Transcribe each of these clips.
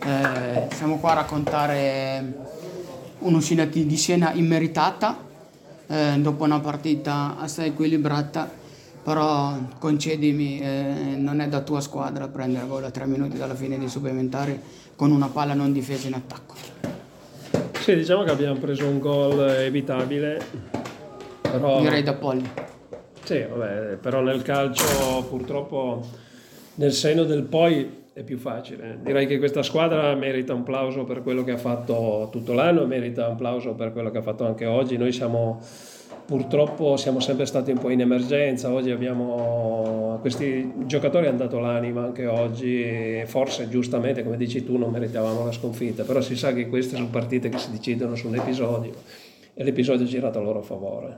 Siamo qua a raccontare un'uscita di scena immeritata dopo una partita assai equilibrata, però concedimi, non è da tua squadra prendere gol a 3 minuti dalla fine dei supplementari con una palla non difesa in attacco. Sì, diciamo che abbiamo preso un gol evitabile, però Direi da Polli. sì, vabbè, però nel calcio purtroppo nel senno del poi è più facile. Direi che questa squadra merita un plauso per quello che ha fatto tutto l'anno, merita un plauso per quello che ha fatto anche oggi. Noi purtroppo siamo sempre stati un po' in emergenza, oggi abbiamo questi giocatori hanno dato l'anima anche oggi e forse giustamente, come dici tu, non meritavamo la sconfitta, però si sa che queste sono partite che si decidono su un episodio e l'episodio è girato a loro favore.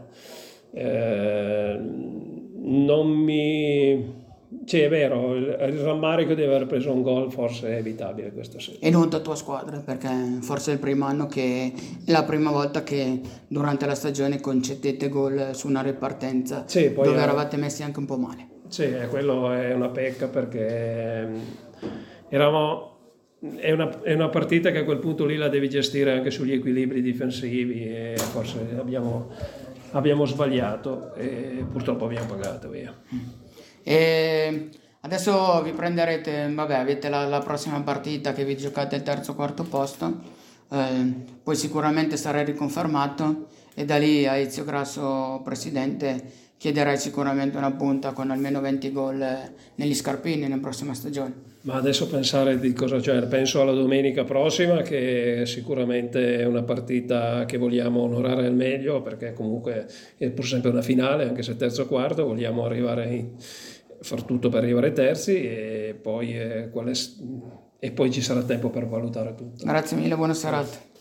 Non mi... Sì, è vero, il rammarico di aver preso un gol forse è evitabile, questo sì. E non da tua squadra, perché forse è il primo anno che è la prima volta che durante la stagione concedete gol su una ripartenza Sì, poi dove eravate messi anche un po' male. sì, quello è una pecca perché eravamo... È una partita che a quel punto lì la devi gestire anche sugli equilibri difensivi e forse abbiamo sbagliato e purtroppo abbiamo pagato via. E adesso vi prenderete, vabbè, avete la prossima partita che vi giocate il terzo o quarto posto, poi sicuramente sarà riconfermato e da lì a Ezio Grasso presidente chiederai sicuramente una punta con almeno 20 gol negli scarpini nella prossima stagione. Ma adesso pensare di cosa c'è, penso alla domenica prossima che sicuramente è una partita che vogliamo onorare al meglio perché comunque è pur sempre una finale, anche se terzo o quarto, vogliamo far tutto per arrivare terzi e poi ci sarà tempo per valutare tutto. Grazie mille, buona serata.